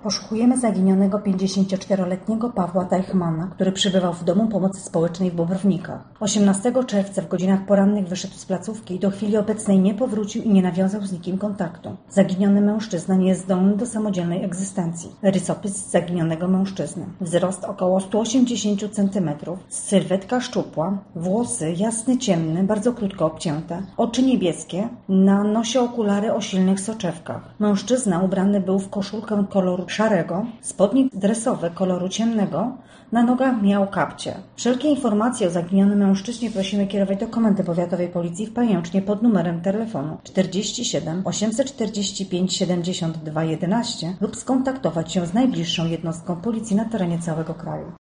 Poszukujemy zaginionego 54-letniego Pawła Teichmana, który przebywał w Domu Pomocy Społecznej w Bobrownikach. 18 czerwca w godzinach porannych wyszedł z placówki i do chwili obecnej nie powrócił i nie nawiązał z nikim kontaktu. Zaginiony mężczyzna nie jest zdolny do samodzielnej egzystencji. Rysopis zaginionego mężczyzny. Wzrost około 180 cm, sylwetka szczupła, włosy jasny, ciemny, bardzo krótko obcięte, oczy niebieskie, na nosie okulary o silnych soczewkach. Mężczyzna ubrany był w koszulkę koloru szarego, spodnie dresowe koloru ciemnego, na nogach miał kapcie. Wszelkie informacje o zaginionym mężczyźnie prosimy kierować do Komendy Powiatowej Policji w Pajęcznie pod numerem telefonu 47 845 72 11 lub skontaktować się z najbliższą jednostką policji na terenie całego kraju.